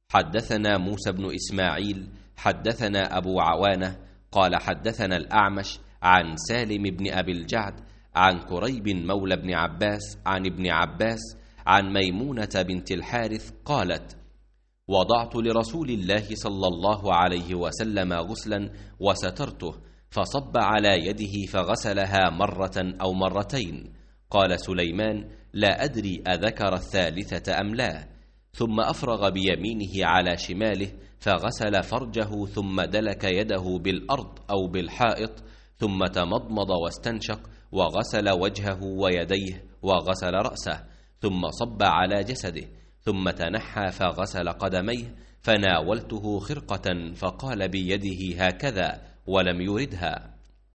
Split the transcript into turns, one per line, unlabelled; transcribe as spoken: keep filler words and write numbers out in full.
حدثنا موسى بن إسماعيل حدثنا أبو عوانة قال حدثنا الأعمش عن سالم بن أبي الجعد عن كريب مولى بن عباس عن ابن عباس عن ميمونة بنت الحارث قالت: وضعت لرسول الله صلى الله عليه وسلم غسلا وسترته، فصب على يده فغسلها مرة أو مرتين. قال سليمان: لا أدري أذكر الثالثة أم لا. ثم أفرغ بيمينه على شماله فغسل فرجه، ثم دلك يده بالأرض أو بالحائط، ثم تمضمض واستنشق، وغسل وجهه ويديه، وغسل رأسه، ثم صب على جسده، ثم تنحى فغسل قدميه. فناولته خرقة فقال بيده هكذا ولم يردها.